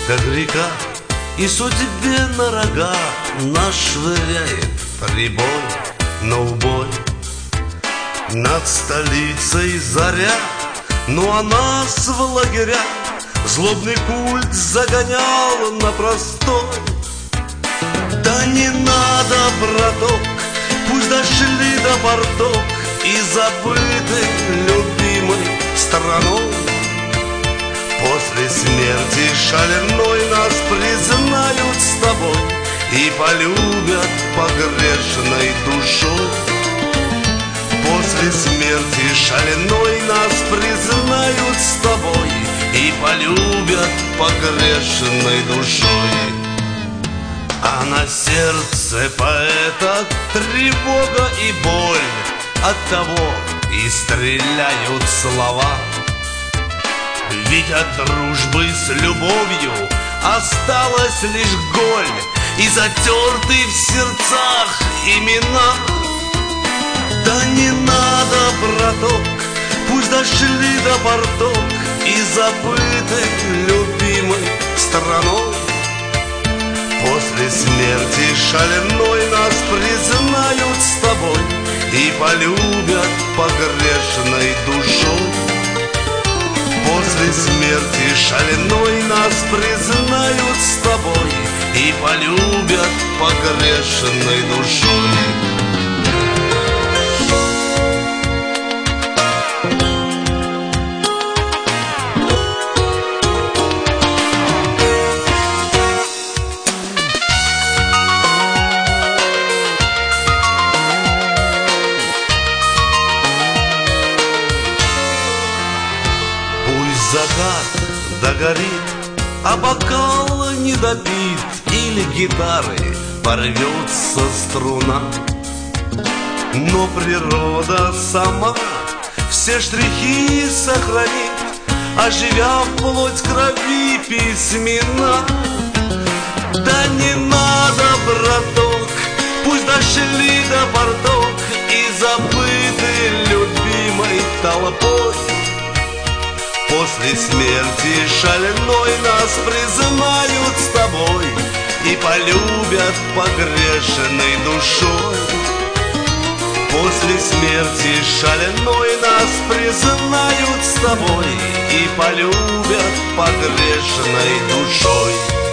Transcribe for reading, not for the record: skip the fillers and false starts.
как река, и судьбе на рога нас швыряет прибой на убой. Над столицей заря, ну а нас в лагеря злобный культ загонял на простой. Да не надо, браток, пусть дошли до порток и забыты любимой страной. После смерти шальной нас признают с тобой и полюбят погрешной душой. После смерти шальной нас признают с тобой и полюбят погрешной душой. А на сердце поэта тревога и боль, оттого и стреляют слова. Ведь от дружбы с любовью осталась лишь голь и затерты в сердцах имена. Да не надо, браток, пусть дошли до порток и забыты любимой страной. После смерти шальной нас признают с тобой и полюбят погрешной душой. После смерти шальной нас признают с тобой и полюбят погрешной душой. Закат догорит, а бокал не допит, или гитары порвется струна. Но природа сама все штрихи сохранит, оживя вплоть крови письмена. Да не надо, браток, пусть дошли до порток и забыты любимой толпой. После смерти шальной нас признают с тобой и полюбят погрешной душой. После смерти шальной нас признают с тобой и полюбят погрешной душой.